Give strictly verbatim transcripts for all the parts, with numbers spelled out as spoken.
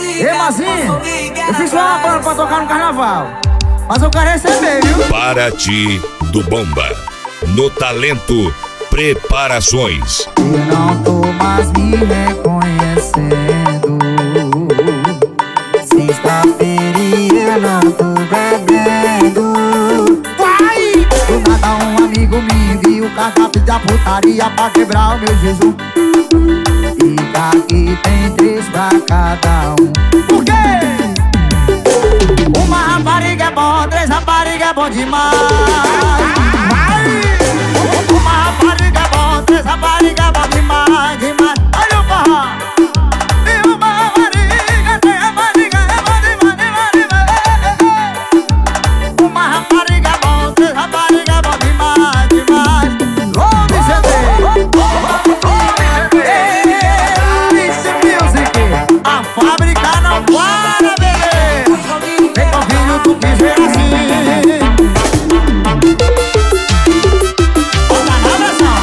Ei, Mazinho, eu fiz uma banda pra tocar no carnaval, mas eu quero receber, viu? Paraty do Bomba. No talento, preparações. Eu não tô mais me reconhecendo. Sexta-feira eu não tô bebendo. Vai! Do nada um amigo me envia o cardápio da putaria pra quebrar o meu jejum. E daqui tem três pra cada um. Por quê? Uma rapariga é bom, três rapariga é bom demais. Vai! Uma rapariga é bom, três rapariga é bom demais, demais. Olha o forró. E uma rapariga, três rapariga é bom demais, demais, demais. Uma rapariga é bom, três rapariga é bom demais, demais. Homem C D, a fábrica não para, bebê. Vem com o filho, tu quis ver assim. Bota na versão.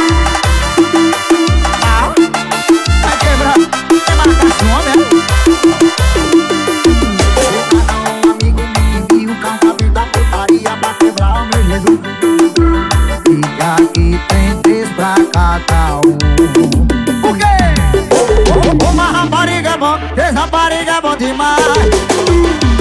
Ah, vai quebrar. Tem marcação, né? Um amigo me envia o cardápio da putaria pra quebrar o meu Jesus. E aqui tem três pra cada um. Por quê? Uma rapariga é bom, três rapariga é bom demais.